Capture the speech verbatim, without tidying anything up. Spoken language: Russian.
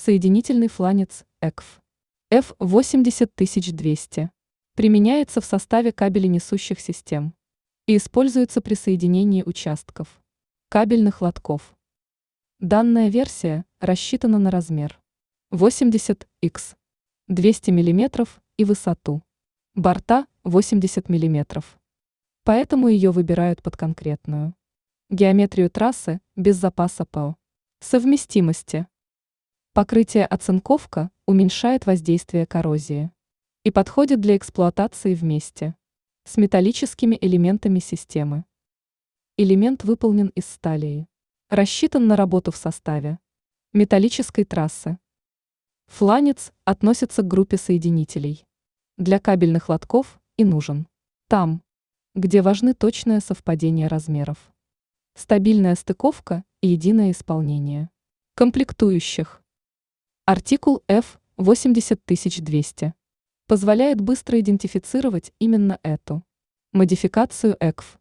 Соединительный фланец и си эф эф восемьдесят тысяч двести применяется в составе кабеленесущих систем и используется при соединении участков кабельных лотков. Данная версия рассчитана на размер восемьдесят икс двести миллиметров и высоту борта восемьдесят миллиметров. Поэтому ее выбирают под конкретную геометрию трассы без запаса ПО. Совместимости. Покрытие оцинковка уменьшает воздействие коррозии и подходит для эксплуатации вместе с металлическими элементами системы. Элемент выполнен из стали. Рассчитан на работу в составе металлической трассы. Фланец относится к группе соединителей для кабельных лотков и нужен там, где важны точное совпадение размеров, стабильная стыковка и единое исполнение комплектующих. Артикул эф восемьдесят тысяч двести позволяет быстро идентифицировать именно эту модификацию и си эф.